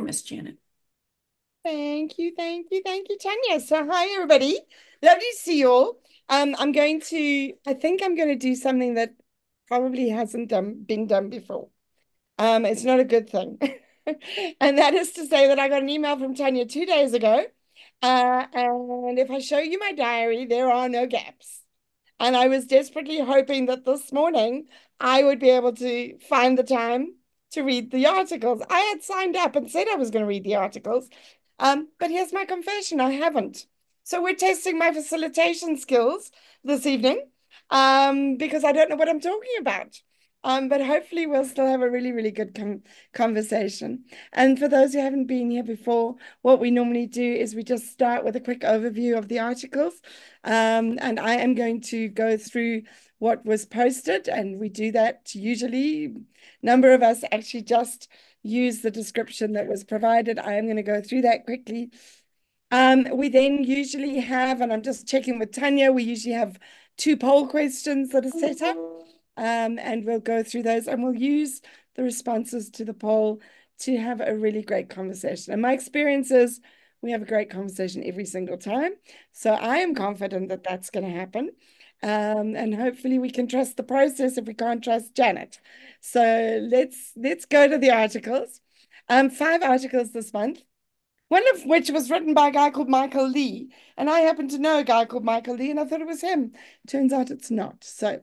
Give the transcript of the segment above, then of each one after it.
Miss Janet. Thank you, thank you, thank you, Tanya. So, hi, everybody. Lovely to see you all. I think I'm going to do something that probably hasn't been done before. It's not a good thing. And that is to say that I got an email from Tanya 2 days ago. And if I show you my diary, there are no gaps. And I was desperately hoping that this morning I would be able to find the time to read the articles. I had signed up and said I was going to read the articles. But here's my confession, I haven't. So we're testing my facilitation skills this evening, because I don't know what I'm talking about. But hopefully we'll still have a really, really good conversation. And for those who haven't been here before, what we normally do is we just start with a quick overview of the articles. And I am going to go through what was posted, and we do that usually. Number of us actually just use the description that was provided. I am going to go through that quickly. We then usually have, and I'm just checking with Tanya, we usually have two poll questions that are set up, and we'll go through those and we'll use the responses to the poll to have a really great conversation. And my experience is we have a great conversation every single time. So I am confident that that's going to happen. And hopefully we can trust the process if we can't trust Janet. So let's go to the articles. 5 articles this month, one of which was written by a guy called Michael Lee. And I happen to know a guy called Michael Lee, and I thought it was him. Turns out it's not. So,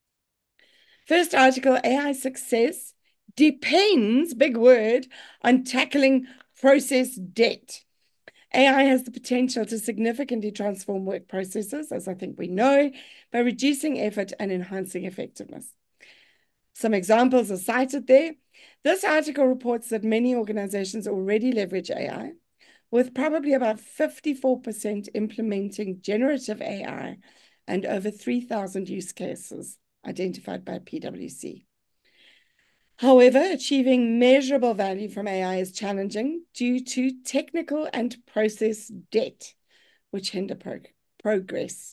first article, AI success depends, big word, on tackling process debt. AI has the potential to significantly transform work processes, as I think we know, by reducing effort and enhancing effectiveness. Some examples are cited there. This article reports that many organizations already leverage AI, with probably about 54% implementing generative AI and over 3,000 use cases identified by PwC. However, achieving measurable value from AI is challenging due to technical and process debt, which hinder progress.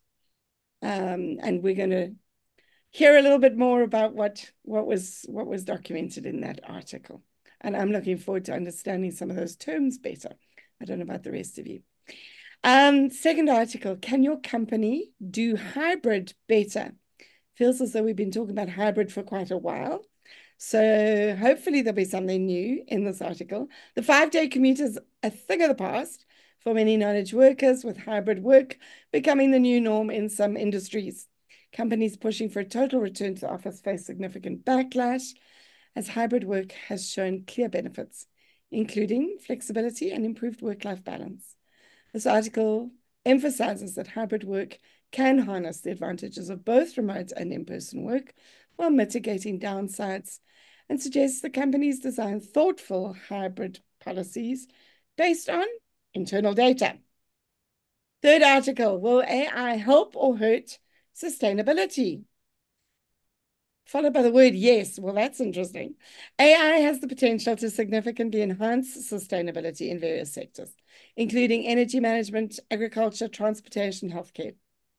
And we're going to hear a little bit more about what was documented in that article. And I'm looking forward to understanding some of those terms better. I don't know about the rest of you. Second article, can your company do hybrid better? Feels as though we've been talking about hybrid for quite a while. So hopefully there'll be something new in this article. The 5-day commute is a thing of the past for many knowledge workers, with hybrid work becoming the new norm in some industries. Companies pushing for a total return to the office face significant backlash, as hybrid work has shown clear benefits, including flexibility and improved work-life balance. This article emphasizes that hybrid work can harness the advantages of both remote and in-person work while mitigating downsides, and suggests the companies design thoughtful hybrid policies based on internal data. Third article, will AI help or hurt sustainability? Followed by the word yes. Well, that's interesting. AI has the potential to significantly enhance sustainability in various sectors, including energy management, agriculture, transportation, healthcare,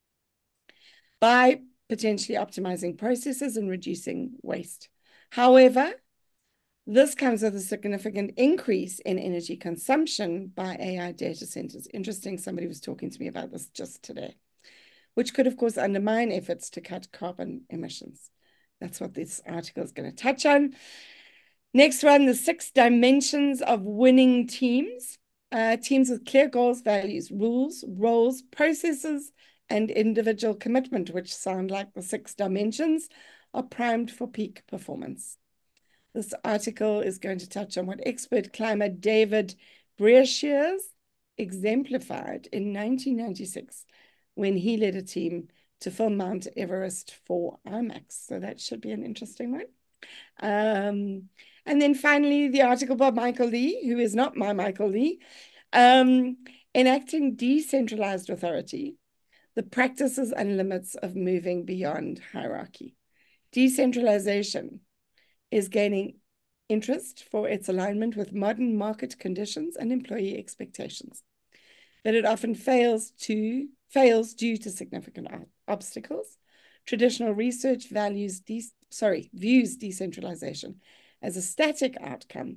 by potentially optimizing processes and reducing waste. However, this comes with a significant increase in energy consumption by AI data centers. Interesting, somebody was talking to me about this just today, which could, of course, undermine efforts to cut carbon emissions. That's what this article is going to touch on. Next one, the 6 dimensions of winning teams. Teams with clear goals, values, rules, roles, processes, and individual commitment, which sound like the 6 dimensions, are primed for peak performance. This article is going to touch on what expert climber David Breashears exemplified in 1996 when he led a team to film Mount Everest for IMAX. So that should be an interesting one. And then finally, the article by Michael Lee, who is not my Michael Lee, enacting decentralized authority, the practices and limits of moving beyond hierarchy. Decentralization is gaining interest for its alignment with modern market conditions and employee expectations, but it often fails due to significant obstacles. Traditional research views decentralization as a static outcome,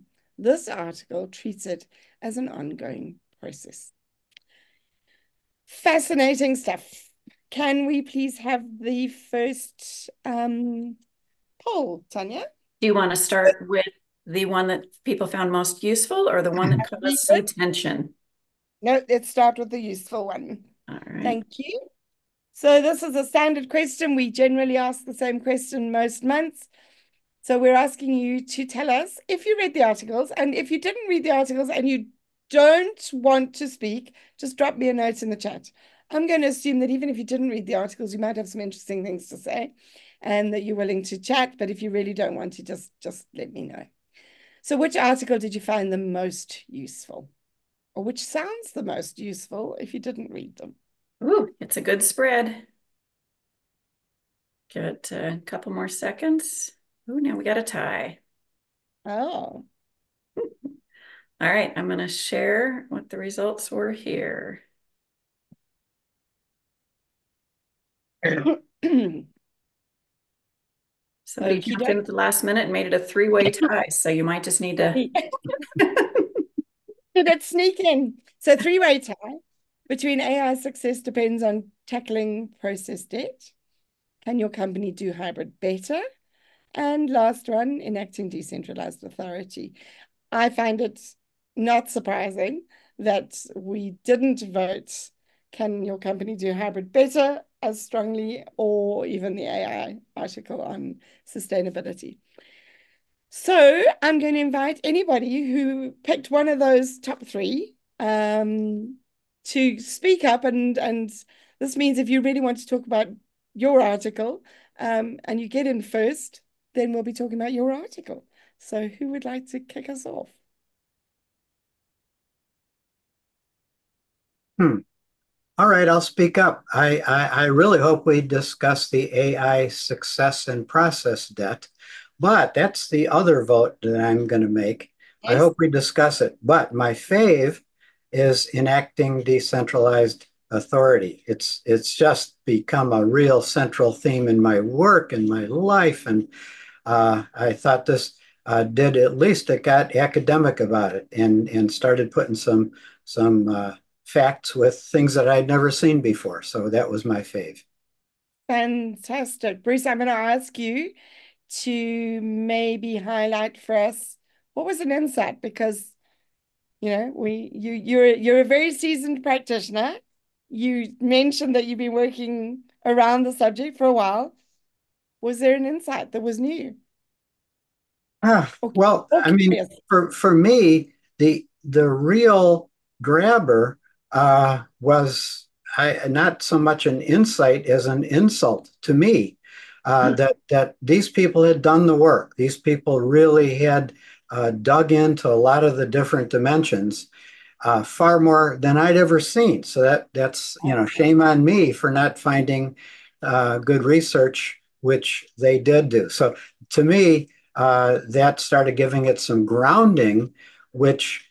This article treats it as an ongoing process. Fascinating stuff. Can we please have the first poll, Tanya? Do you want to start with the one that people found most useful or the one that caused some tension? No, let's start with the useful one. All right. Thank you. So this is a standard question. We generally ask the same question most months. So we're asking you to tell us if you read the articles, and if you didn't read the articles and you don't want to speak, just drop me a note in the chat. I'm going to assume that even if you didn't read the articles, you might have some interesting things to say and that you're willing to chat. But if you really don't want to, just let me know. So which article did you find the most useful? Or which sounds the most useful if you didn't read them? Ooh, it's a good spread. Give it a couple more seconds. Ooh, now we got a tie. Oh. All right, I'm going to share what the results were here. Somebody Okie jumped in doke. at the last minute and made it a three-way tie, so you might just need to. Did it sneak in? So three-way tie between AI success depends on tackling process debt. Can your company do hybrid better? And last one, enacting decentralized authority. I find it not surprising that we didn't vote, can your company do hybrid better, as strongly, or even the AI article on sustainability. So I'm going to invite anybody who picked one of those top three to speak up. And this means if you really want to talk about your article and you get in first, then we'll be talking about your article. So who would like to kick us off? All right, I'll speak up. I really hope we discuss the AI success and process debt, but that's the other vote that I'm going to make. I Yes. hope we discuss it. But my fave is enacting decentralized authority. It's just become a real central theme in my work and my life, and I thought this did at least it got academic about it and started putting some facts with things that I'd never seen before. So that was my fave. Fantastic. Bruce, I'm going to ask you to maybe highlight for us what was an insight, because you're a very seasoned practitioner. You mentioned that you've been working around the subject for a while. Was there an insight that was new or, Well, or I mean, curious? for me, the real grabber was not so much an insight as an insult to me. That these people had done the work. These people really had dug into a lot of the different dimensions, far more than I'd ever seen. So that's shame on me for not finding good research, which they did do. So to me, that started giving it some grounding, which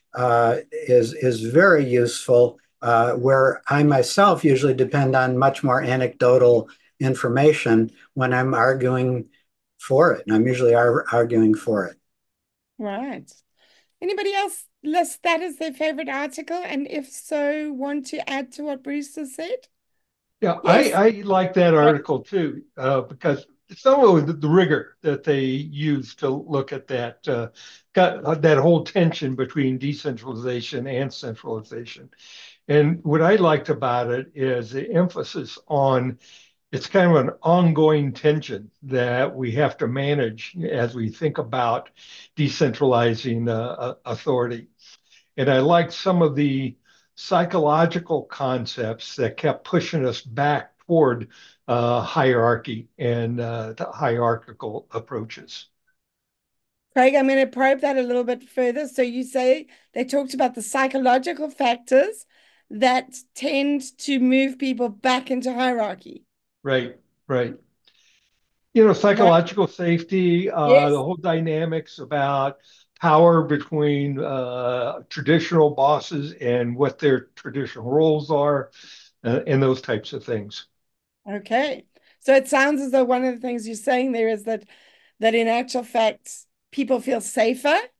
is very useful. Where I myself usually depend on much more anecdotal information when I'm arguing for it, and I'm usually arguing for it. Right. Anybody else list that as their favorite article? And if so, want to add to what Bruce has said? Yeah, Yes. I like that article too, because some of the rigor that they use to look at that got that whole tension between decentralization and centralization. And what I liked about it is the emphasis on it's kind of an ongoing tension that we have to manage as we think about decentralizing authority. And I liked some of the psychological concepts that kept pushing us back toward hierarchy and hierarchical approaches. Craig, I'm going to probe that a little bit further. So you say they talked about the psychological factors that tend to move people back into hierarchy. Right, right. You know, Right. psychological safety, the Yes. whole dynamics about power between traditional bosses and what their traditional roles are, and those types of things. Okay. So it sounds as though one of the things you're saying there is that in actual fact, people feel safer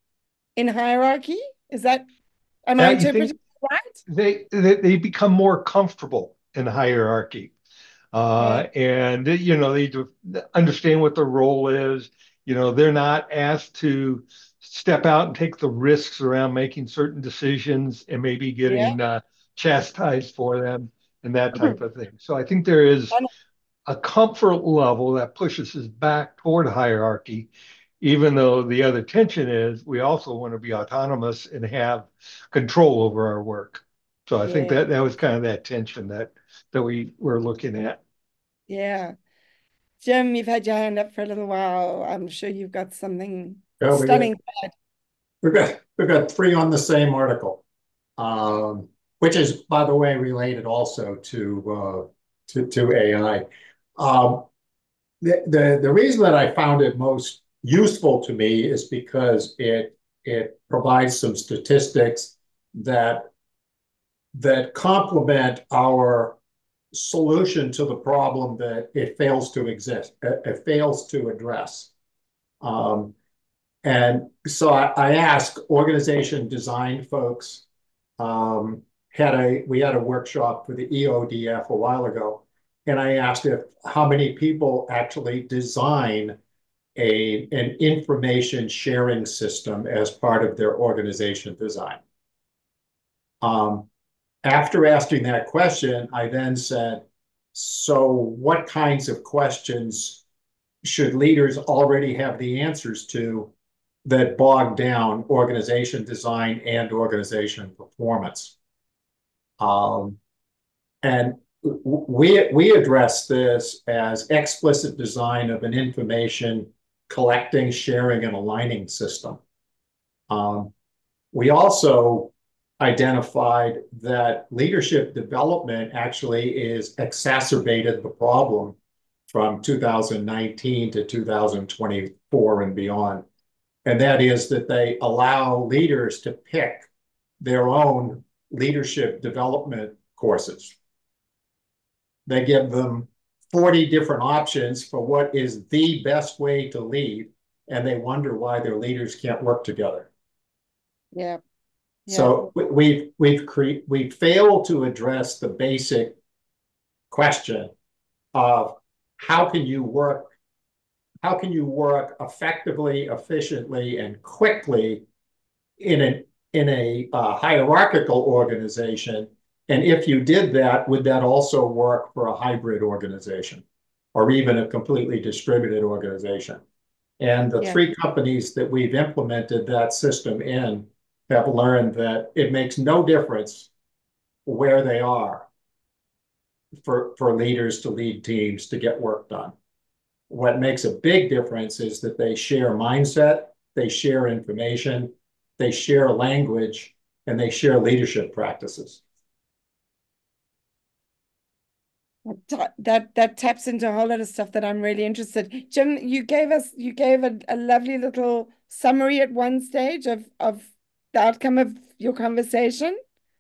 in hierarchy? Am I Yeah, you think interpreting it right? they become more comfortable in hierarchy. Yeah. And they do understand what their role is. They're not asked to step out and take the risks around making certain decisions and maybe Yeah. getting chastised for them and that type of thing. So I think there is a comfort level that pushes us back toward hierarchy, even though the other tension is we also want to be autonomous and have control over our work. So I think Yeah. that was kind of that tension that we were looking at. Yeah. Jim, you've had your hand up for a little while. I'm sure you've got something Yeah, stunning. we've got three on the same article, which is, by the way, related also to AI. Um, the reason that I found it most useful to me is because it provides some statistics that complement our solution to the problem that it fails to exist, it fails to address. Um, and so I asked organization design folks. We had a workshop for the EODF a while ago, and I asked if how many people actually design an information sharing system as part of their organization design. Um, After asking that question, I then said, so what kinds of questions should leaders already have the answers to that bog down organization design and organization performance? And we address this as explicit design of an information collecting, sharing, and aligning system. We also identified that leadership development actually is exacerbated the problem from 2019 to 2024 and beyond. And that is that they allow leaders to pick their own leadership development courses. They give them 40 different options for what is the best way to lead, and they wonder why their leaders can't work together. Yeah. So we've failed to address the basic question of how can you work effectively, efficiently, and quickly in a hierarchical organization, and if you did that, would that also work for a hybrid organization or even a completely distributed organization? And the three companies that we've implemented that system in have learned that it makes no difference where they are for leaders to lead teams to get work done. What makes a big difference is that they share mindset, they share information, they share language, and they share leadership practices. That taps into a whole lot of stuff that I'm really interested. Jim, you gave a lovely little summary at one stage of the outcome of your conversation.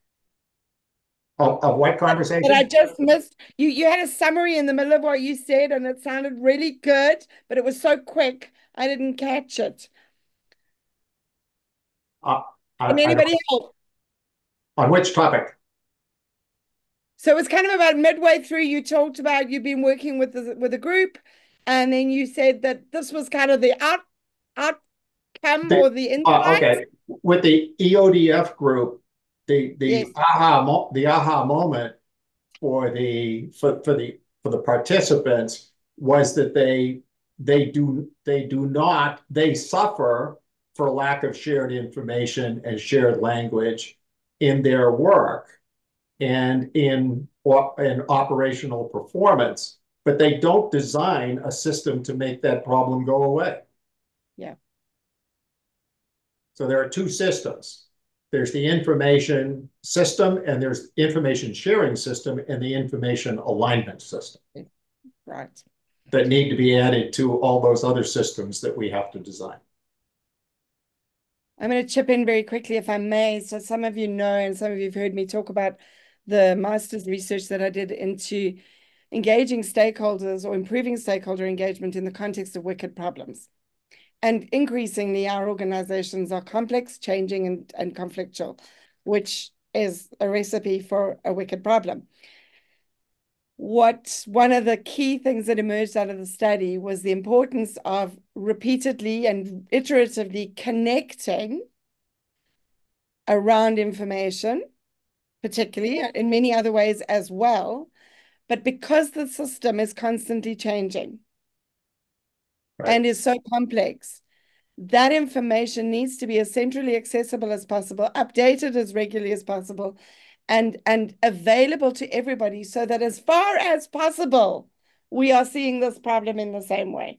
Of what conversation? But I just missed you had a summary in the middle of what you said, and it sounded really good, but it was so quick I didn't catch it. Can anybody help? On which topic? So it was kind of about midway through, you talked about you've been working with a group, and then you said that this was kind of the outcome or the insight. Okay. With the EODF group, the Yes. aha moment for the participants was that they suffer for lack of shared information and shared language in their work and in operational performance, but they don't design a system to make that problem go away. Yeah. So there are two systems. There's the information system, and there's information sharing system, and the information alignment system. Right. That need to be added to all those other systems that we have to design. I'm going to chip in very quickly, if I may. So some of you know, and some of you have heard me talk about the master's research that I did into engaging stakeholders or improving stakeholder engagement in the context of wicked problems. And increasingly, our organizations are complex, changing, and conflictual, which is a recipe for a wicked problem. One of the key things that emerged out of the study was the importance of repeatedly and iteratively connecting around information, particularly in many other ways as well. But because the system is constantly changing and is so complex, that information needs to be as centrally accessible as possible, updated as regularly as possible, and available to everybody, so that as far as possible, we are seeing this problem in the same way.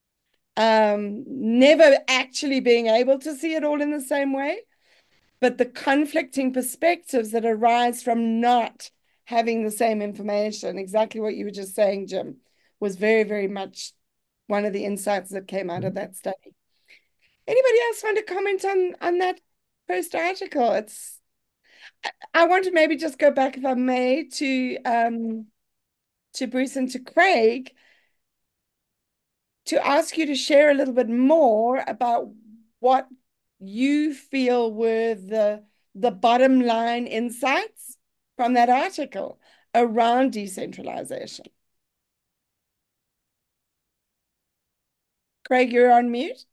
Never actually being able to see it all in the same way, but the conflicting perspectives that arise from not having the same information, exactly what you were just saying, Jim, was very, very much one of the insights that came out of that study. Anybody else want to comment on that first article? I want to maybe just go back, if I may, to Bruce and to Craig, to ask you to share a little bit more about what you feel were the bottom line insights from that article around decentralization. Craig, you're on mute.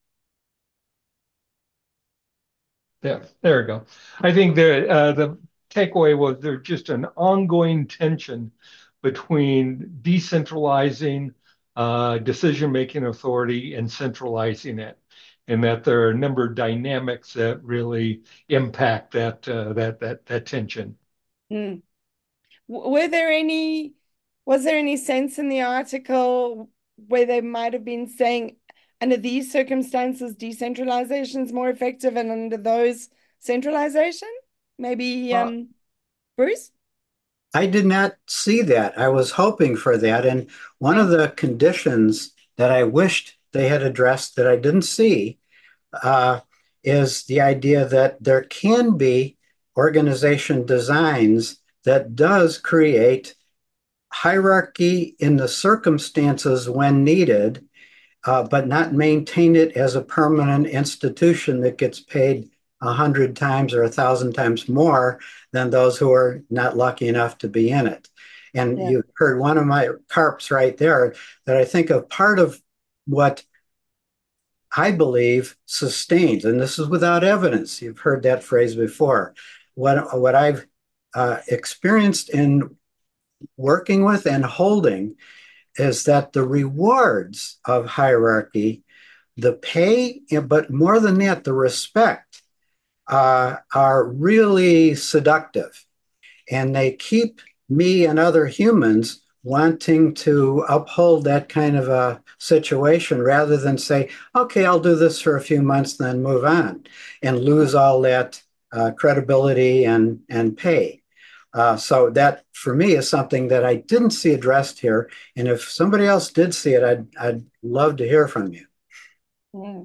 Yeah, there we go. I think the takeaway was there's just an ongoing tension between decentralizing decision-making authority and centralizing it, and that there are a number of dynamics that really impact that tension. Mm. Was there any sense in the article where they might have been saying, under these circumstances, decentralization is more effective, and under those, centralization? Maybe Bruce? I did not see that. I was hoping for that. And one of the conditions that I wished they had addressed that I didn't see is the idea that there can be organization designs that does create hierarchy in the circumstances when needed, but not maintain it as a permanent institution that gets paid 100 times or 1,000 times more than those who are not lucky enough to be in it. And you heard one of my carps right there, that I think of part of what I believe sustains, and this is without evidence. You've heard that phrase before. What I've experienced in working with and holding is that the rewards of hierarchy, the pay, but more than that, the respect, are really seductive. And they keep me and other humans wanting to uphold that kind of a situation rather than say, okay, I'll do this for a few months, then move on and lose all that credibility and pay. So that, for me, is something that I didn't see addressed here. And if somebody else did see it, I'd love to hear from you. Mm.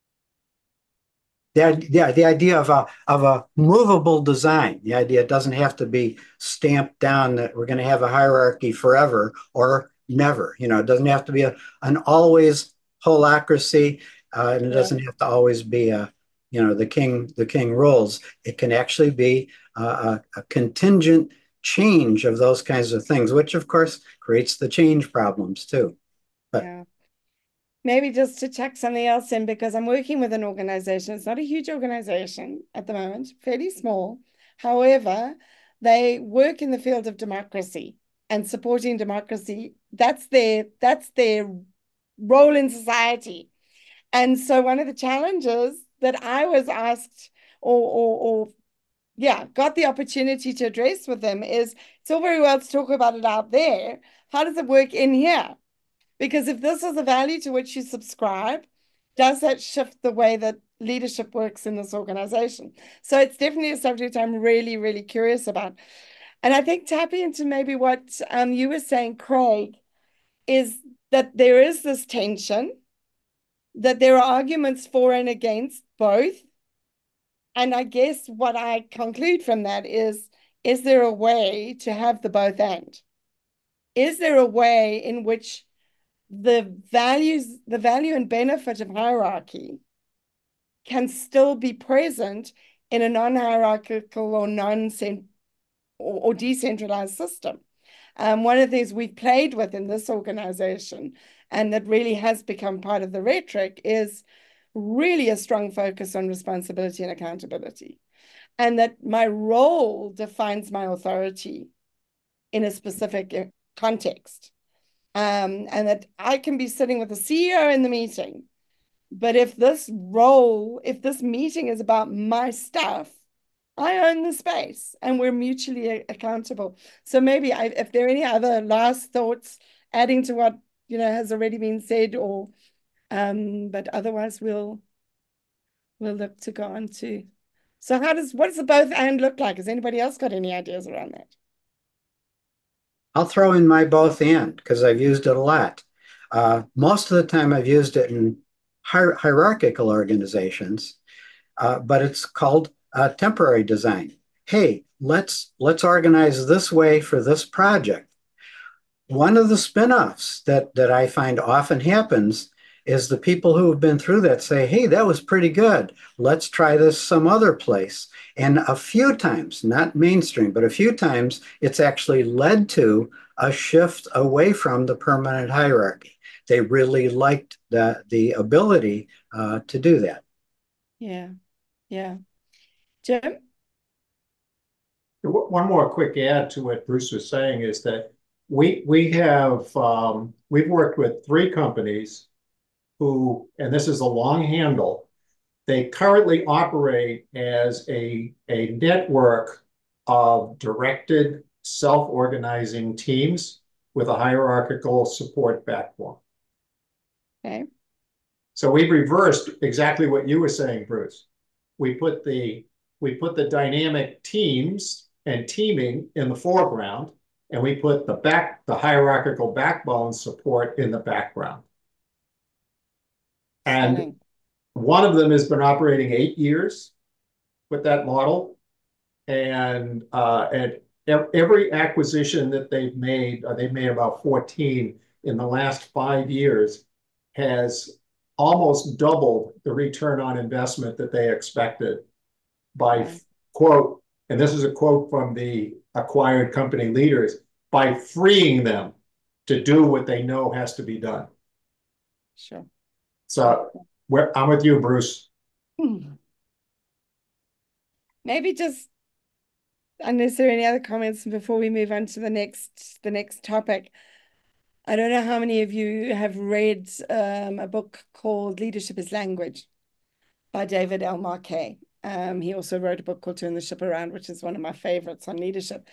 The idea of a movable design, the idea it doesn't have to be stamped down that we're going to have a hierarchy forever or never. You know, it doesn't have to be an always holacracy, and it doesn't have to always be the king rules. It can actually be a contingent change of those kinds of things, which of course creates the change problems too. But maybe just to check something else in, because I'm working with an organization. It's not a huge organization at the moment, fairly small. However, they work in the field of democracy and supporting democracy. That's their role in society. And so one of the challenges that I was asked got the opportunity to address with them is, it's all very well to talk about it out there. How does it work in here? Because if this is a value to which you subscribe, does that shift the way that leadership works in this organization? So it's definitely a subject I'm really, really curious about. And I think tapping into maybe what you were saying, Craig, is that there is this tension, that there are arguments for and against both. And I guess what I conclude from that is there a way to have the both and? Is there a way in which the value and benefit of hierarchy can still be present in a non-hierarchical or decentralized system. One of the things we've played with in this organization, and that really has become part of the rhetoric, is really a strong focus on responsibility and accountability. And that my role defines my authority in a specific context. And that I can be sitting with the CEO in the meeting, but if this meeting is about my stuff, I own the space and we're mutually accountable. So maybe if there are any other last thoughts adding to what has already been said, or but otherwise we'll look to go on to. So what does the both and look like? Has anybody else got any ideas around that? I'll throw in my both and because I've used it a lot. Most of the time I've used it in hierarchical organizations, but it's called temporary design. Hey, let's organize this way for this project. One of the spin-offs that I find often happens is the people who have been through that say, hey, that was pretty good. Let's try this some other place. And a few times, not mainstream, but a few times, it's actually led to a shift away from the permanent hierarchy. They really liked the ability to do that. Yeah, yeah. Jim? One more quick add to what Bruce was saying is that we've worked with 3 companies who, and this is a long handle, they currently operate as a network of directed self-organizing teams with a hierarchical support backbone. Okay. So we've reversed exactly what you were saying, Bruce. We put the dynamic teams and teaming in the foreground, and we put the hierarchical backbone support in the background. And one of them has been operating 8 years with that model. And every acquisition that they've made about 14 in the last 5 years, has almost doubled the return on investment that they expected by quote, and this is a quote from the acquired company leaders, by freeing them to do what they know has to be done. Sure. So I'm with you, Bruce. Maybe just, unless there are any other comments before we move on to the next topic. I don't know how many of you have read a book called Leadership is Language by David L. Marquet. He also wrote a book called Turn the Ship Around, which is one of my favorites on leadership.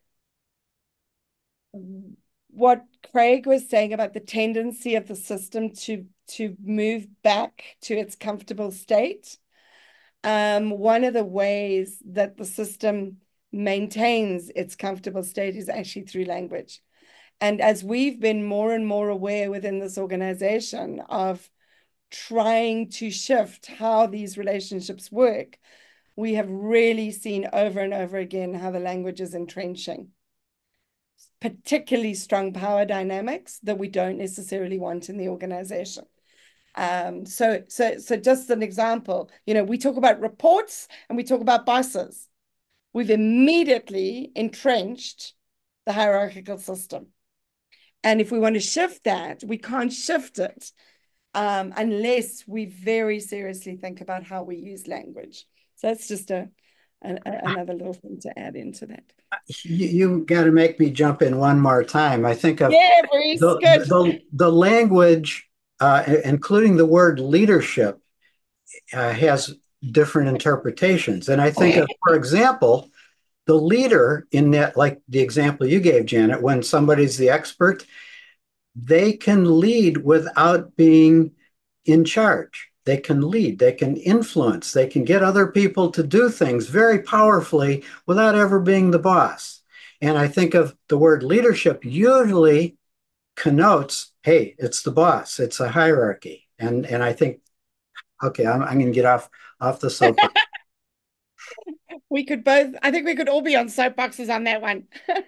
What Craig was saying about the tendency of the system to move back to its comfortable state. One of the ways that the system maintains its comfortable state is actually through language. And as we've been more and more aware within this organization of trying to shift how these relationships work, we have really seen over and over again how the language is entrenching, particularly strong power dynamics that we don't necessarily want in the organization. So just an example, we talk about reports and we talk about bosses. We've immediately entrenched the hierarchical system. And if we want to shift that, we can't shift it unless we very seriously think about how we use language. So that's just another little thing to add into that. You got to make me jump in one more time. I think of the language, including the word leadership, has different interpretations. And I think of, for example, the leader in that, like the example you gave, Janet, when somebody's the expert, they can lead without being in charge. They can lead, they can influence, they can get other people to do things very powerfully without ever being the boss. And I think of the word leadership usually connotes, hey, it's the boss, it's a hierarchy. And I think, okay, I'm going to get off the soapbox. I think we could all be on soapboxes on that one.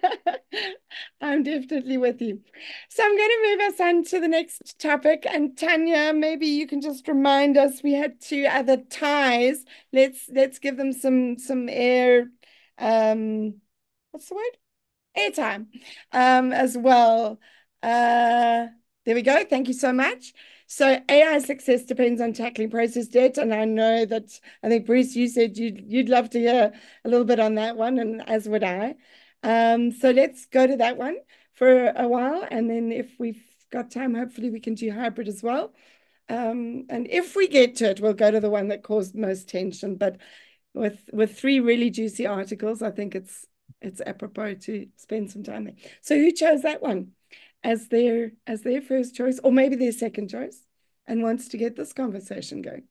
I'm definitely with you. So I'm going to move us on to the next topic. And Tanya, maybe you can just remind us, we had two other ties. Let's give them some air, what's the word? Airtime, as well. There we go. Thank you so much. So AI success depends on tackling process debt, and I know that I think Bruce, you said you'd love to hear a little bit on that one, and as would I. So let's go to that one for a while, and then if we've got time, hopefully we can do hybrid as well. And if we get to it, we'll go to the one that caused most tension. But with three really juicy articles, I think it's apropos to spend some time there. So who chose that one as their first choice, or maybe their second choice, and wants to get this conversation going?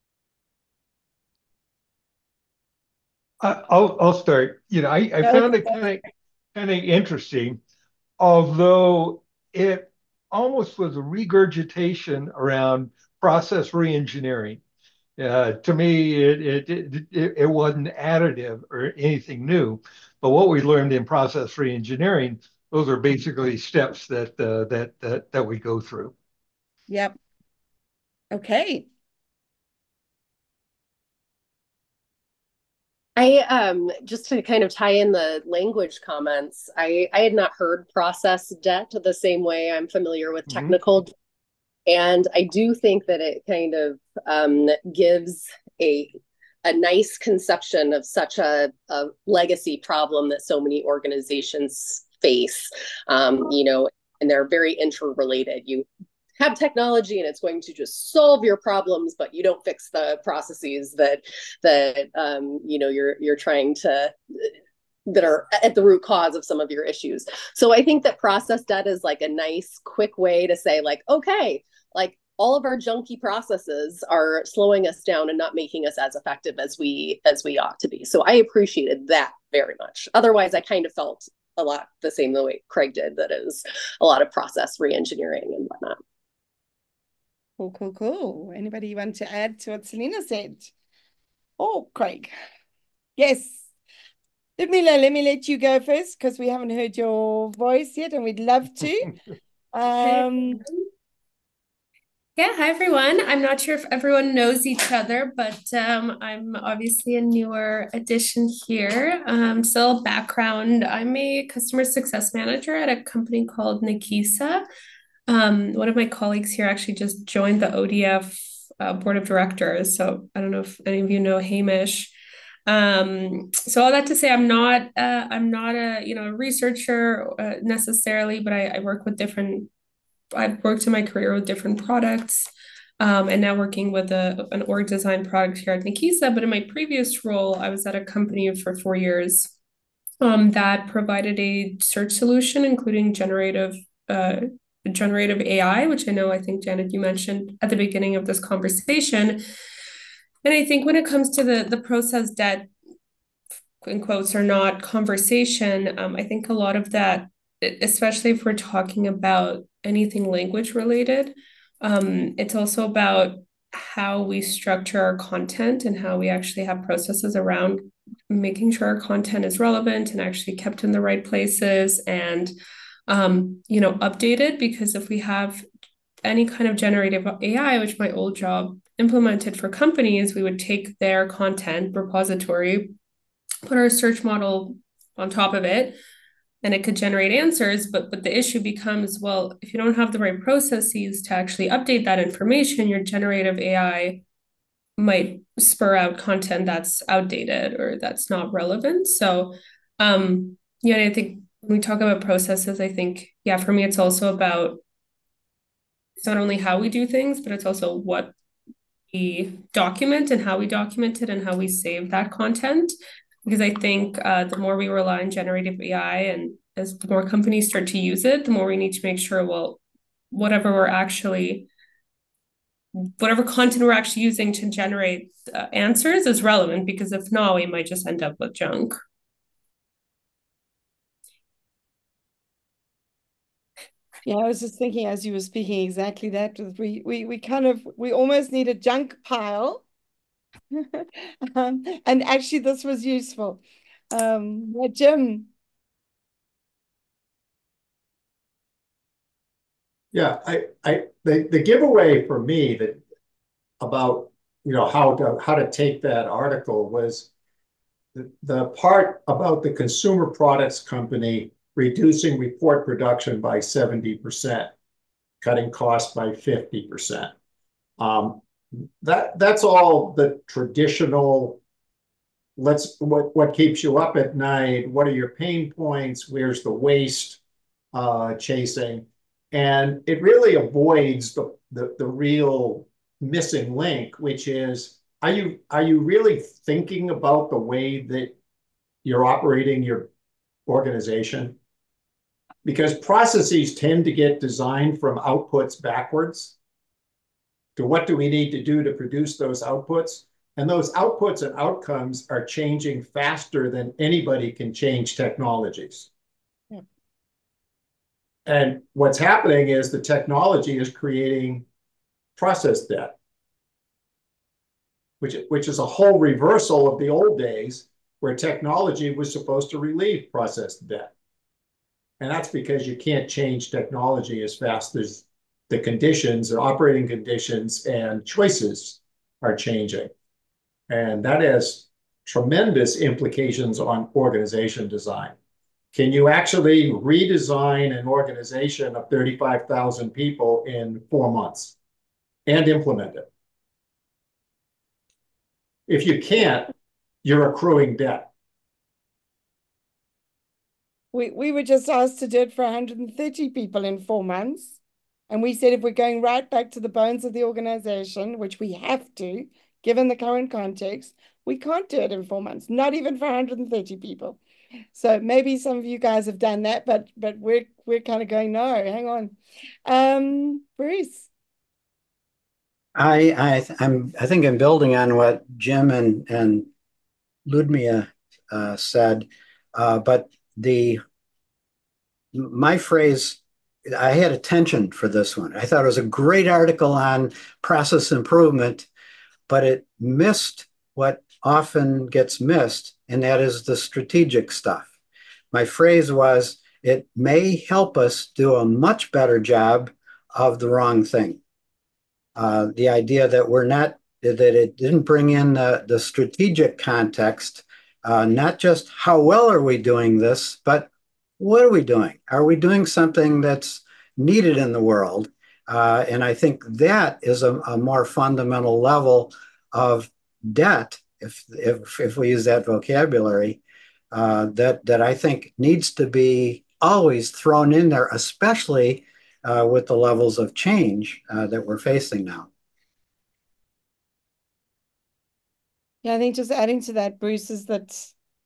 I'll start. I found it kind of interesting, although it almost was a regurgitation around process reengineering. To me, it wasn't additive or anything new, but what we learned in process reengineering, those are basically steps that we go through. Yep. Okay. Just to kind of tie in the language comments, I had not heard process debt the same way I'm familiar with technical. And I do think that it kind of gives a nice conception of such a legacy problem that so many organizations face, and they're very interrelated. You have technology and it's going to just solve your problems, but you don't fix the processes that you're trying to, that are at the root cause of some of your issues. So I think that process debt is like a nice quick way to say, like, okay, like all of our junky processes are slowing us down and not making us as effective as we ought to be. So I appreciated that very much. Otherwise, I kind of felt a lot the same the way Craig did, that is a lot of process reengineering and whatnot. Cool. Anybody want to add to what Selena said? Oh, Craig. Yes. Let me let you go first, because we haven't heard your voice yet, and we'd love to. Yeah, hi everyone. I'm not sure if everyone knows each other, but I'm obviously a newer addition here. So background, I'm a customer success manager at a company called Nikisa. One of my colleagues here actually just joined the ODF board of directors. So I don't know if any of you know Hamish. So all that to say, I'm not a researcher necessarily, but I work with I've worked in my career with different products, and now working with an org design product here at Nikisa. But in my previous role, I was at a company for 4 years that provided a search solution, including generative AI, which I think, Janet, you mentioned at the beginning of this conversation. And I think when it comes to the process debt, in quotes, or not conversation, I think a lot of that, especially if we're talking about anything language related, it's also about how we structure our content and how we actually have processes around making sure our content is relevant and actually kept in the right places and updated. Because if we have any kind of generative AI, which my old job implemented for companies, we would take their content repository, put our search model on top of it, and it could generate answers. But the issue becomes, well, if you don't have the right processes to actually update that information, your generative AI might spur out content that's outdated or that's not relevant. So, I think when we talk about processes, I think, for me, it's also about, it's not only how we do things, but it's also what we document and how we document it and how we save that content. Because I think the more we rely on generative AI and as the more companies start to use it, the more we need to make sure, well, whatever content we're actually using to generate answers is relevant, because if not, we might just end up with junk. Yeah, I was just thinking as you were speaking exactly that. We almost need a junk pile. And actually this was useful. Jim. Yeah, the giveaway for me that about how to take that article was the part about the consumer products company reducing report production by 70%, cutting costs by 50%. That's all the traditional. What keeps you up at night? What are your pain points? Where's the waste chasing? And it really avoids the real missing link, which is, are you really thinking about the way that you're operating your organization? Because processes tend to get designed from outputs backwards to what do we need to do to produce those outputs? And those outputs and outcomes are changing faster than anybody can change technologies. Yeah. And what's happening is the technology is creating process debt, which is a whole reversal of the old days where technology was supposed to relieve process debt. And that's because you can't change technology as fast as the conditions, the operating conditions and choices are changing. And that has tremendous implications on organization design. Can you actually redesign an organization of 35,000 people in 4 months and implement it? If you can't, you're accruing debt. We were just asked to do it for 130 people in 4 months. And we said if we're going right back to the bones of the organization, which we have to, given the current context, we can't do it in 4 months, not even for 130 people. So maybe some of you guys have done that, but we're kind of going, no, hang on. Bruce. I think I'm building on what Jim and Ludmilla said, but my phrase, I had attention for this one. I thought it was a great article on process improvement, but it missed what often gets missed, and that is the strategic stuff. My phrase was, it may help us do a much better job of the wrong thing. The idea that that it didn't bring in the strategic context, not just how well are we doing this, but what are we doing? Are we doing something that's needed in the world? And I think that is a more fundamental level of debt, if we use that vocabulary, that I think needs to be always thrown in there, especially with the levels of change that we're facing now. Yeah, I think just adding to that, Bruce, is that,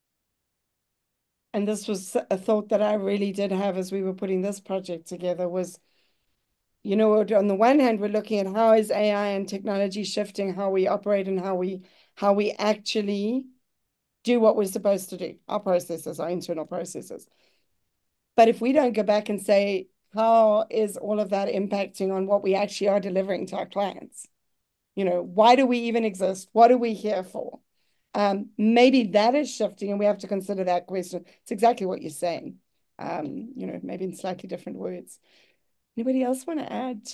and this was a thought that I really did have as we were putting this project together, was, on the one hand, we're looking at how is AI and technology shifting how we operate and how we actually do what we're supposed to do, our processes, our internal processes. But if we don't go back and say, how is all of that impacting on what we actually are delivering to our clients? Why do we even exist? What are we here for? Maybe that is shifting, and we have to consider that question. It's exactly what you're saying, maybe in slightly different words. Anybody else want to add?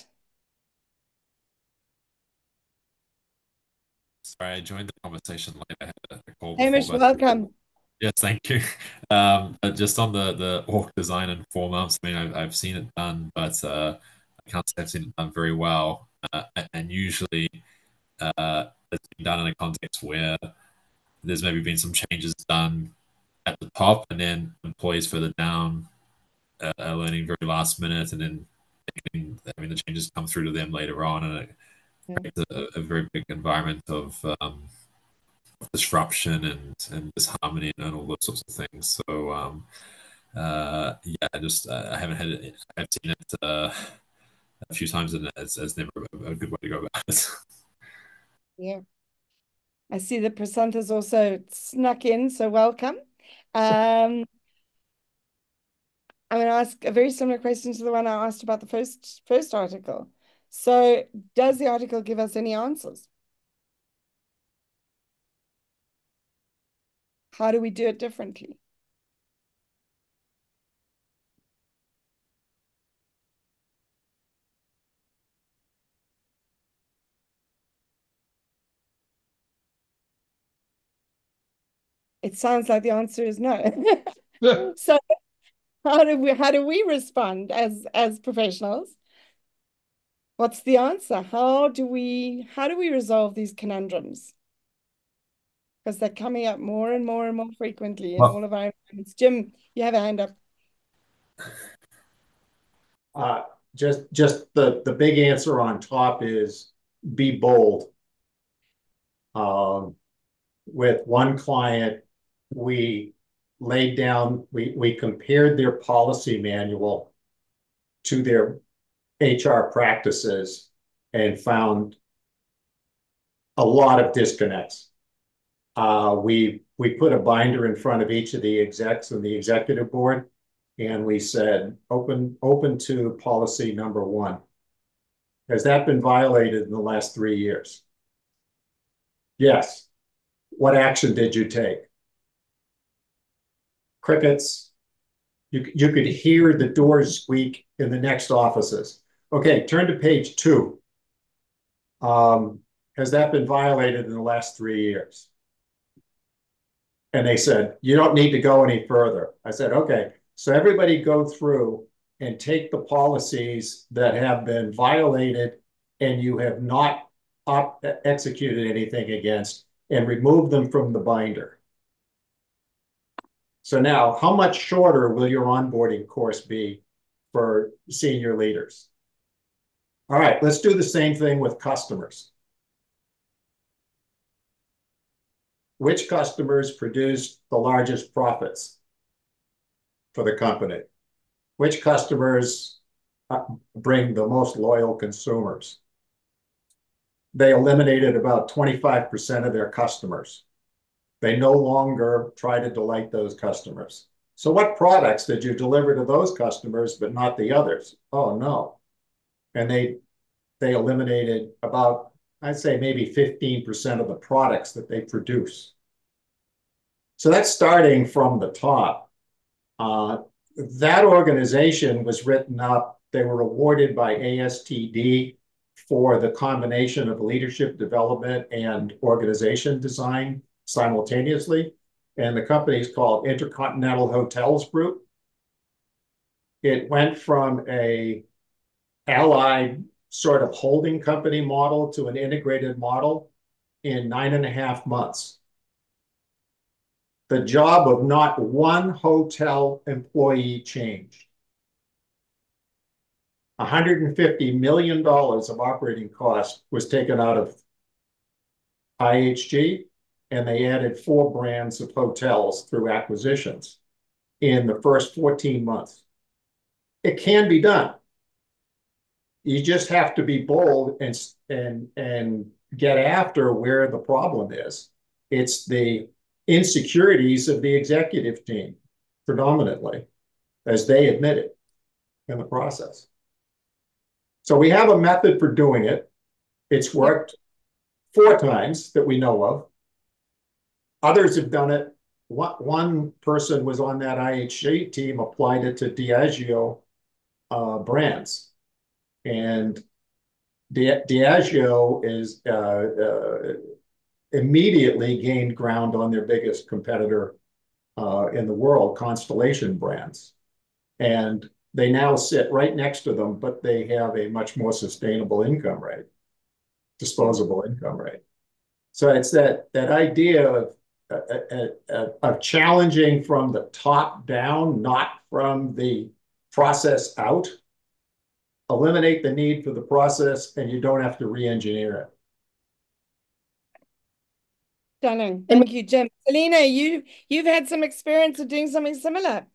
Sorry, I joined the conversation late. I had a call Hamish, before, welcome. yes, thank you. But just on the org design in 4 months, I mean, I've seen it done, but I can't say I've seen it done very well. And usually, it's been done in a context where there's maybe been some changes done at the top, and then employees further down are learning very last minute, and then having the changes come through to them later on, and it creates a very big environment of disruption and disharmony and all those sorts of things. So yeah, I haven't had it. I've seen it a few times, and it's never a good way to go about it. Yeah. I see that Prasanta's also snuck in, so welcome. I'm going to ask a very similar question to the one I asked about the first article. So does the article give us any answers? How do we do it differently? It sounds like the answer is no. So how do we respond as professionals? What's the answer? How do we resolve these conundrums? Because they're coming up more and more and more frequently in all of our environments. Jim, you have a hand up. Just the big answer on top is be bold. With one client, we compared their policy manual to their HR practices and found a lot of disconnects. We put a binder in front of each of the execs on the executive board, and we said, open to policy number 1. Has that been violated in the last 3 years? Yes. What action did you take? Crickets. You could hear the doors squeak in the next offices. Okay, turn to page 2. Has that been violated in the last 3 years? And they said, you don't need to go any further. I said, okay, so everybody go through and take the policies that have been violated and you have not executed anything against, and remove them from the binder. So now, how much shorter will your onboarding course be for senior leaders? All right, let's do the same thing with customers. Which customers produce the largest profits for the company? Which customers bring the most loyal consumers? They eliminated about 25% of their customers. They no longer try to delight those customers. So what products did you deliver to those customers but not the others? Oh, no. And they eliminated about, I'd say maybe 15% of the products that they produce. So that's starting from the top. That organization was written up. They were awarded by ASTD for the combination of leadership development and organization design simultaneously. And the company is called Intercontinental Hotels Group. It went from a allied sort of holding company model to an integrated model in 9.5 months. The job of not one hotel employee changed. $150 million of operating cost was taken out of IHG, and they added 4 brands of hotels through acquisitions in the first 14 months. It can be done. You just have to be bold and get after where the problem is. It's the insecurities of the executive team, predominantly, as they admit it in the process. So we have a method for doing it. It's worked 4 times that we know of. Others have done it. One person was on that IHG team, applied it to Diageo brands. And Diageo is immediately gained ground on their biggest competitor in the world, Constellation Brands. And they now sit right next to them, but they have a much more sustainable income rate, disposable income rate. So it's that idea of challenging from the top down, not from the process out. Eliminate the need for the process, and you don't have to re-engineer it. Stunning. Thank you, Jim. Selena, you've had some experience of doing something similar.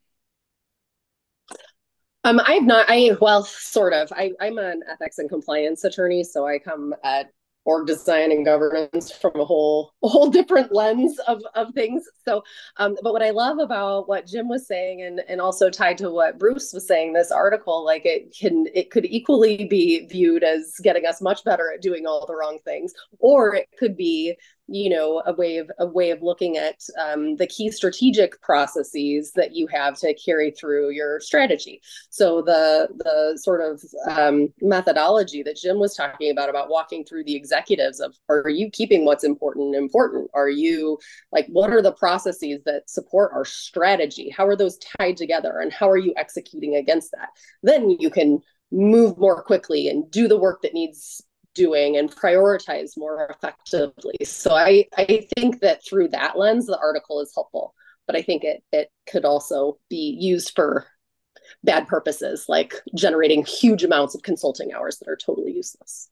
I've not. Well, sort of. I'm an ethics and compliance attorney, so I come at org design and governance from a whole different lens of things. So, but what I love about what Jim was saying, and also tied to what Bruce was saying, this article, like it could equally be viewed as getting us much better at doing all the wrong things, or it could be a way of looking at the key strategic processes that you have to carry through your strategy. So the sort of methodology that Jim was talking about walking through the executives of, are you keeping what's important important? Are you like, what are the processes that support our strategy? How are those tied together, and how are you executing against that? Then you can move more quickly and do the work that needs doing and prioritize more effectively. So I think that through that lens, the article is helpful, but I think it could also be used for bad purposes, like generating huge amounts of consulting hours that are totally useless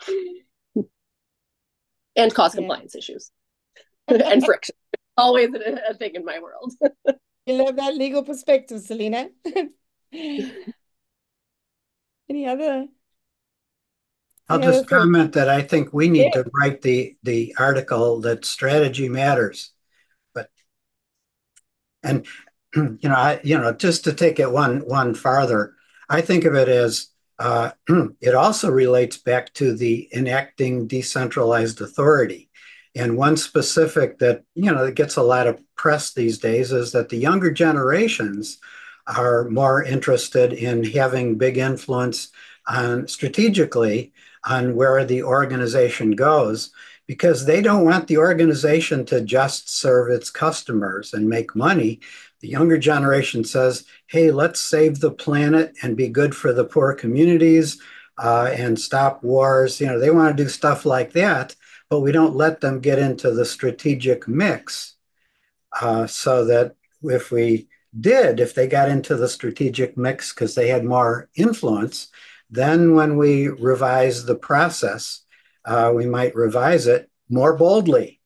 and cause compliance issues and friction. Always a thing in my world. You love that legal perspective, Selena. Any other? I'll just comment that I think we need to write the article that strategy matters. And just to take it one farther, I think of it as it also relates back to the enacting decentralized authority. And one specific that that gets a lot of press these days is that the younger generations are more interested in having big influence on strategically on where the organization goes, because they don't want the organization to just serve its customers and make money. The younger generation says, hey, let's save the planet and be good for the poor communities and stop wars. They want to do stuff like that, but we don't let them get into the strategic mix so that if they got into the strategic mix because they had more influence, then when we revise the process, we might revise it more boldly.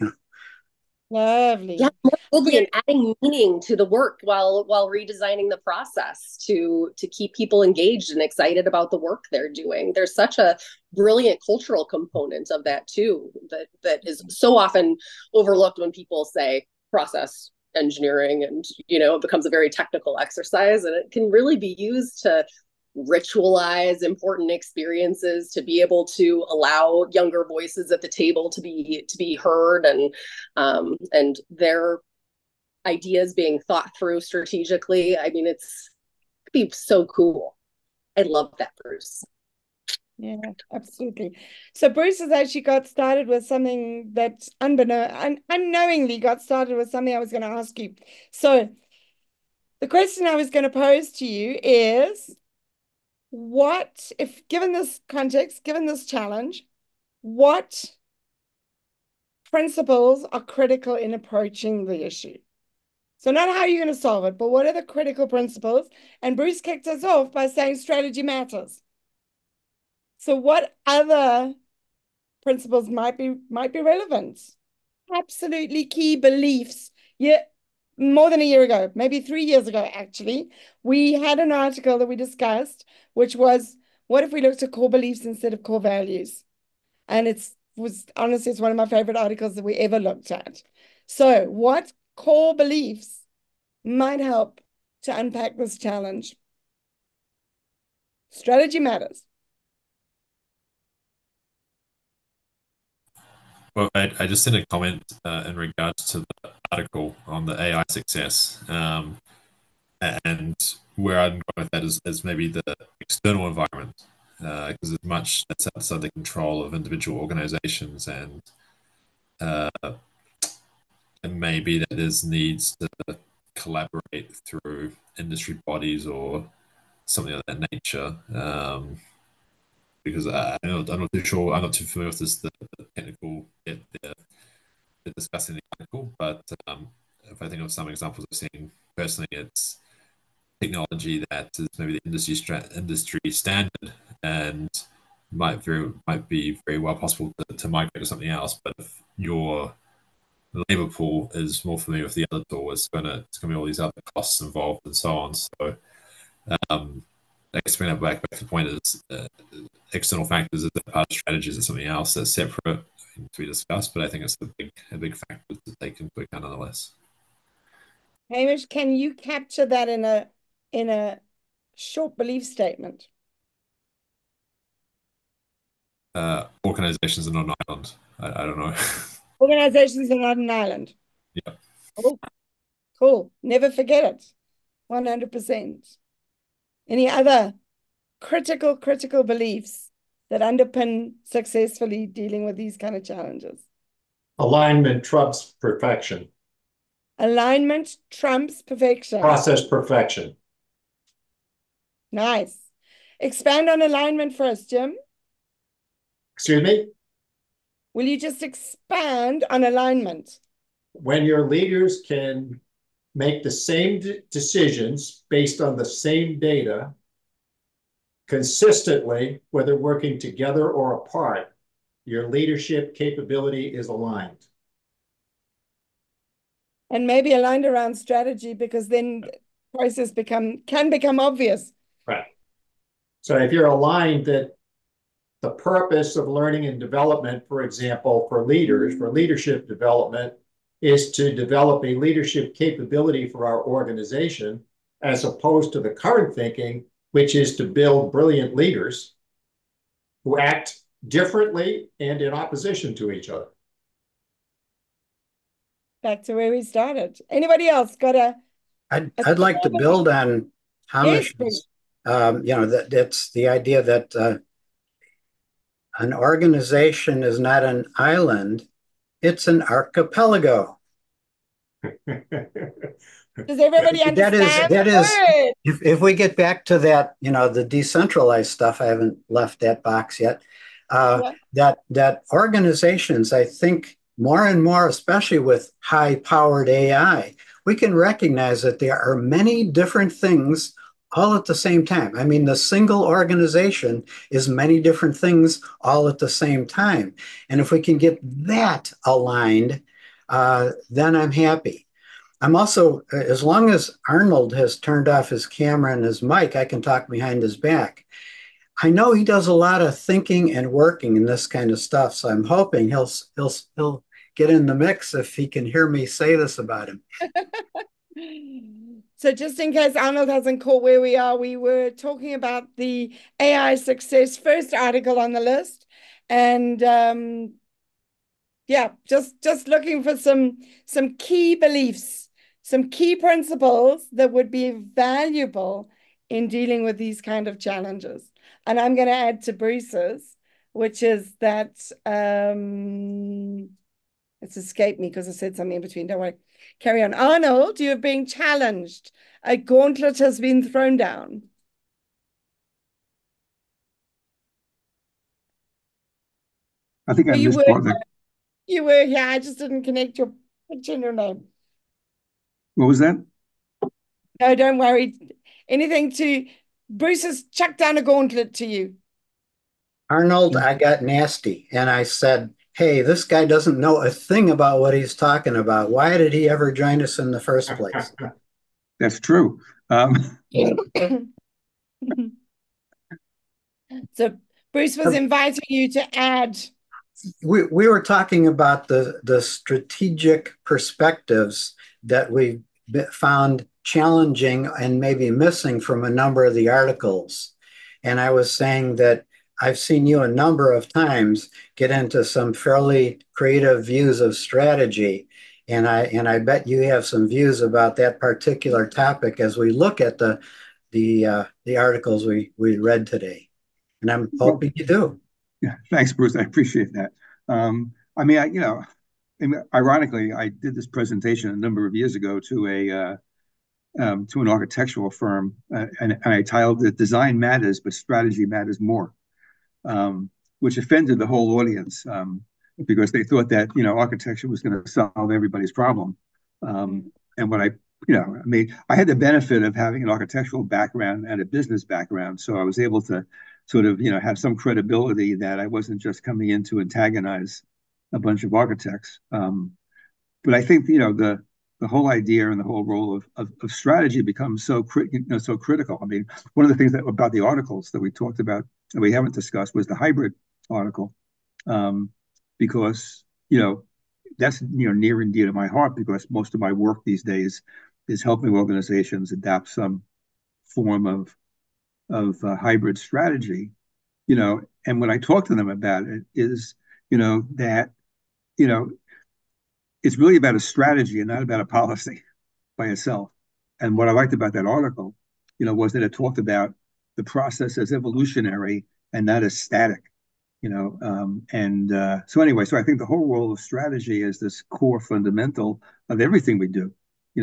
Lovely. Yeah, more boldly, and adding meaning to the work while redesigning the process to keep people engaged and excited about the work they're doing. There's such a brilliant cultural component of that too, that is so often overlooked when people say process engineering, and it becomes a very technical exercise, and it can really be used to ritualize important experiences, to be able to allow younger voices at the table to be heard, and their ideas being thought through strategically. I mean, it'd be so cool. I love that, Bruce. Yeah, absolutely. So Bruce has actually got started with something that unknowingly got started with something I was going to ask you. So the question I was going to pose to you is, what, if given this context, given this challenge, what principles are critical in approaching the issue? So not how you're going to solve it, but what are the critical principles? And Bruce kicked us off by saying strategy matters. So what other principles might be relevant? Absolutely key beliefs. Yeah, more than a year ago, maybe 3 years ago, actually, we had an article that we discussed, which was, what if we looked at core beliefs instead of core values? And honestly, it's one of my favorite articles that we ever looked at. So what core beliefs might help to unpack this challenge? Strategy matters. Well, I just sent a comment in regards to the article on the AI success. And where I'm going with that is maybe the external environment, because there's much that's outside the control of individual organizations, and maybe that there's needs to collaborate through industry bodies or something of that nature. Because I'm not too sure, I'm not too familiar with the technical bit they're discussing in the article, but if I think of some examples I've seen personally, it's technology that is maybe the industry standard and might be very well possible to migrate to something else. But if your labor pool is more familiar with the other tool, it's gonna be all these other costs involved and so on. So I guess bring that back to the point is external factors is a part of strategies or something else that's separate to be discussed, but I think it's a big factor to take into account nonetheless. Hamish, can you capture that in a short belief statement? Organizations are not an island. I don't know. Organizations are not an island. Yeah. Oh, cool. Never forget it. 100%. Any other critical beliefs that underpin successfully dealing with these kind of challenges? Alignment trumps perfection. Alignment trumps perfection. Process perfection. Nice. Expand on alignment first, Jim. Excuse me? Will you just expand on alignment? When your leaders can make the same decisions based on the same data consistently, whether working together or apart, your leadership capability is aligned. And maybe aligned around strategy, because then process can become obvious. Right. So if you're aligned that the purpose of learning and development, for example, for leaders, for leadership development, is to develop a leadership capability for our organization, as opposed to the current thinking, which is to build brilliant leaders who act differently and in opposition to each other. Back to where we started. Anybody else got I'd like to build on Hamish's. That's the idea that an organization is not an island, it's an archipelago. Does everybody understand? That is, if we get back to that, the decentralized stuff, I haven't left that box yet. That organizations, I think more and more, especially with high-powered AI, we can recognize that there are many different things all at the same time. I mean, the single organization is many different things all at the same time. And if we can get that aligned, then I'm happy. I'm also, as long as Arnold has turned off his camera and his mic, I can talk behind his back. I know he does a lot of thinking and working in this kind of stuff, so I'm hoping he'll get in the mix if he can hear me say this about him. So just in case Arnold hasn't caught where we are, we were talking about the AI Success first article on the list. And just looking for some key beliefs, some key principles that would be valuable in dealing with these kind of challenges. And I'm going to add to Bruce's, which is that it's escaped me because I said something in between. Don't worry. Carry on. Arnold, you are being challenged. A gauntlet has been thrown down. I think I missed part of that. You were here. I just didn't connect your picture and your name. What was that? No, don't worry. Anything to... Bruce has chucked down a gauntlet to you. Arnold, I got nasty and I said, hey, this guy doesn't know a thing about what he's talking about. Why did he ever join us in the first place? That's true. So Bruce was inviting you to add. We were talking about the strategic perspectives that we found challenging and maybe missing from a number of the articles. And I was saying that I've seen you a number of times get into some fairly creative views of strategy. And I bet you have some views about that particular topic as we look at the articles we read today. And I'm hoping you do. Yeah, thanks, Bruce. I appreciate that. Ironically, I did this presentation a number of years ago to an architectural firm, and I titled it "Design Matters, but Strategy Matters More," which offended the whole audience because they thought that architecture was going to solve everybody's problem. And what I had the benefit of having an architectural background and a business background, so I was able to sort of have some credibility that I wasn't just coming in to antagonize a bunch of architects. But I think the whole idea and the whole role of strategy becomes so critical. I mean, one of the things about the articles that we talked about that we haven't discussed was the hybrid article, because that's near and dear to my heart, because most of my work these days is helping organizations adapt some form of hybrid strategy. And when I talk to them about it is that it's really about a strategy and not about a policy by itself. And what I liked about that article, was that it talked about the process as evolutionary and not as static. So anyway, so I think the whole role of strategy is this core fundamental of everything we do.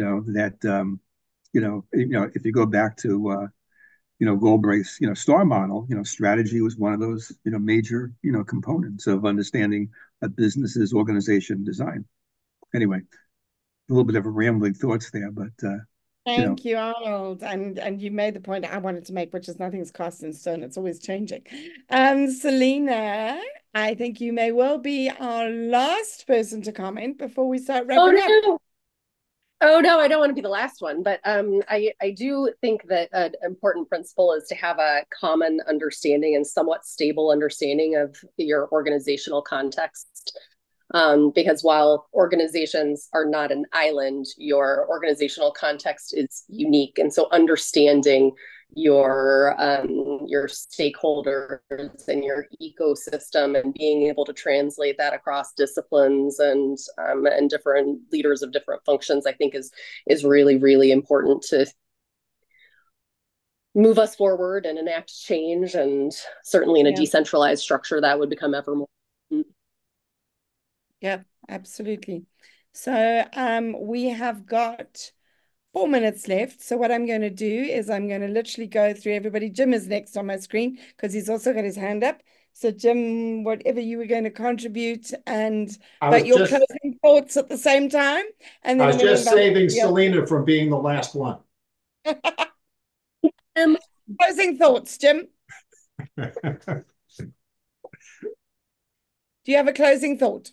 If you go back to Galbraith's STAR model, strategy was one of those major components of understanding a business's organization design. Anyway, a little bit of a rambling thoughts there, but Thank you, Arnold. And you made the point I wanted to make, which is nothing's cast in stone. It's always changing. Selena, I think you may well be our last person to comment before we start wrapping up. Oh no, I don't want to be the last one, but I do think that an important principle is to have a common understanding and somewhat stable understanding of your organizational context. Because while organizations are not an island, your organizational context is unique. And so understanding your stakeholders and your ecosystem and being able to translate that across disciplines and different leaders of different functions, I think is really, really important to move us forward and enact change. And certainly in a decentralized structure, that would become ever more important. Yeah, absolutely. So we have got 4 minutes left. So what I'm going to do is I'm going to literally go through everybody. Jim is next on my screen because he's also got his hand up. So Jim, whatever you were going to contribute but your closing thoughts at the same time. And then I was just saving Selena from being the last one. Closing thoughts, Jim. Do you have a closing thought?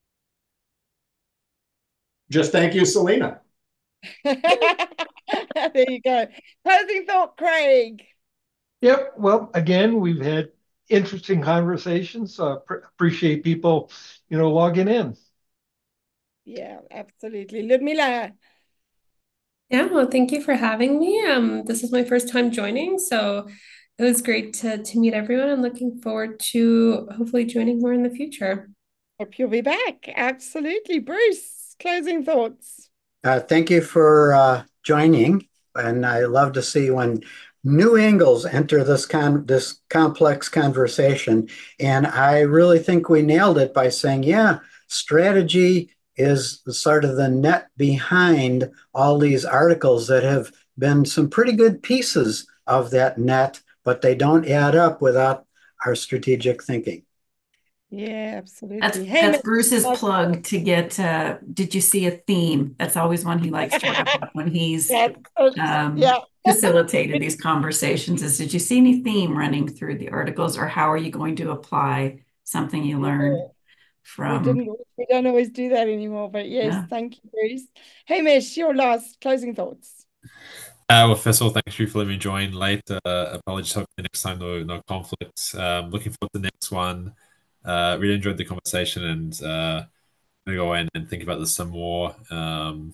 Just thank you, Selena. There you go. Closing thought, Craig. Yep. Well, again, we've had interesting conversations. So appreciate people, logging in. Yeah, absolutely. Ludmila. Yeah, well, thank you for having me. This is my first time joining, so it was great to meet everyone. I'm looking forward to hopefully joining more in the future. Hope you'll be back. Absolutely. Bruce, closing thoughts. Thank you for joining, and I love to see when new angles enter this complex conversation. And I really think we nailed it by saying, yeah, strategy is sort of the net behind all these articles that have been some pretty good pieces of that net, but they don't add up without our strategic thinking. Yeah, absolutely. That's Bruce's plug to get, did you see a theme? That's always one he likes to wrap up when he's facilitated these conversations is, did you see any theme running through the articles, or how are you going to apply something you learned from? We don't always do that anymore, but yes, thank you, Bruce. Hamish, your last closing thoughts. Well, first of all, thank you for letting me join late. Apologies, hopefully next time no conflicts. Looking forward to the next one. Really enjoyed the conversation, and I'm gonna go in and think about this some more. And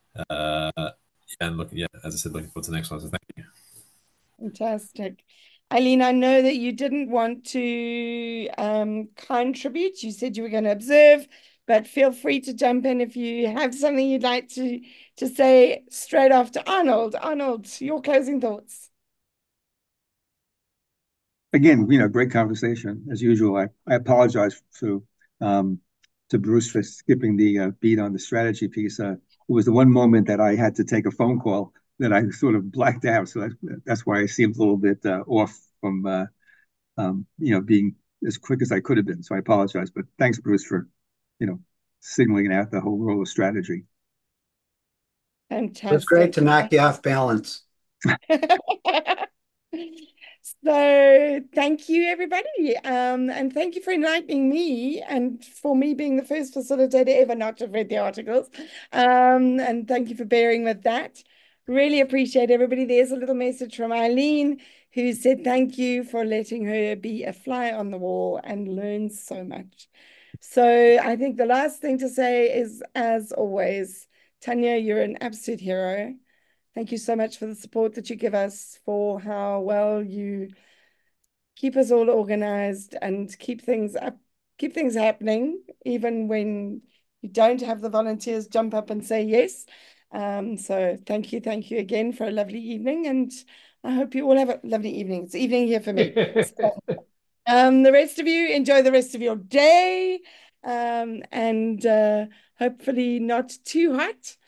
as I said, looking forward to the next one. So thank you. Fantastic. Eileen, I know that you didn't want to contribute. You said you were going to observe, but feel free to jump in if you have something you'd like to say straight after Arnold. Arnold, your closing thoughts. Again, great conversation as usual. I apologize to Bruce for skipping the beat on the strategy piece. It was the one moment that I had to take a phone call that I sort of blacked out. So that's why I seemed a little bit off from being as quick as I could have been. So I apologize, but thanks, Bruce, for signaling out the whole role of strategy. Fantastic. It's great to knock you off balance. So thank you, everybody. And thank you for enlightening me and for me being the first facilitator ever not to have read the articles. And thank you for bearing with that. Really appreciate everybody. There's a little message from Eileen who said thank you for letting her be a fly on the wall and learn so much. So I think the last thing to say is, as always, Tanya, you're an absolute hero. Thank you so much for the support that you give us, for how well you keep us all organized and keep things happening, even when you don't have the volunteers jump up and say yes. So thank you again for a lovely evening, and I hope you all have a lovely evening. It's evening here for me. So, the rest of you enjoy the rest of your day, and hopefully not too hot.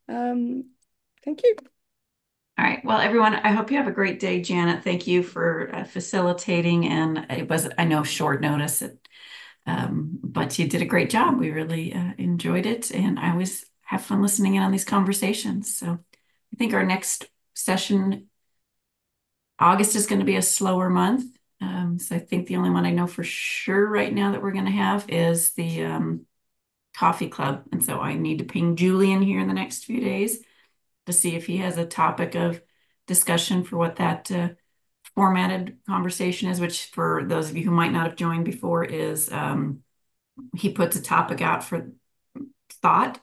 Thank you. All right. Well, everyone, I hope you have a great day. Janet, thank you for facilitating. And it was, I know, short notice, but you did a great job. We really enjoyed it. And I always have fun listening in on these conversations. So I think our next session, August, is going to be a slower month. So I think the only one I know for sure right now that we're going to have is the coffee club. And so I need to ping Julian here in the next few days to see if he has a topic of discussion for what that formatted conversation is, which for those of you who might not have joined before is he puts a topic out for thought,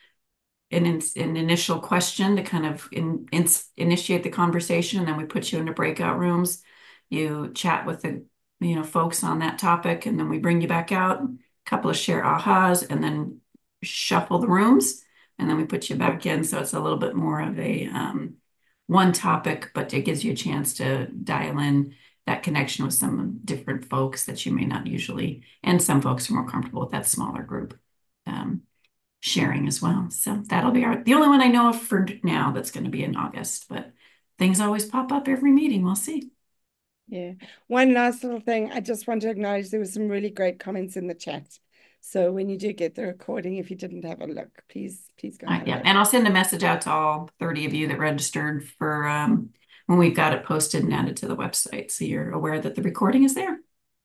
an initial question to kind of initiate the conversation, and then we put you into breakout rooms. You chat with the folks on that topic, and then we bring you back out, a couple of share ahas, and then shuffle the rooms, and then we put you back in. So it's a little bit more of a one topic, but it gives you a chance to dial in that connection with some different folks that you may not usually, and some folks are more comfortable with that smaller group sharing as well. So that'll be the only one I know of for now that's going to be in August, but things always pop up every meeting. We'll see. Yeah. One last little thing. I just want to acknowledge there were some really great comments in the chat. So when you do get the recording, if you didn't have a look, please go ahead. Yeah, and I'll send a message out to all 30 of you that registered for when we've got it posted and added to the website, so you're aware that the recording is there.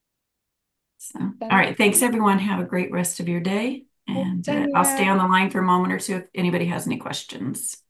So, all right, thanks everyone. Have a great rest of your day, and I'll stay on the line for a moment or two if anybody has any questions.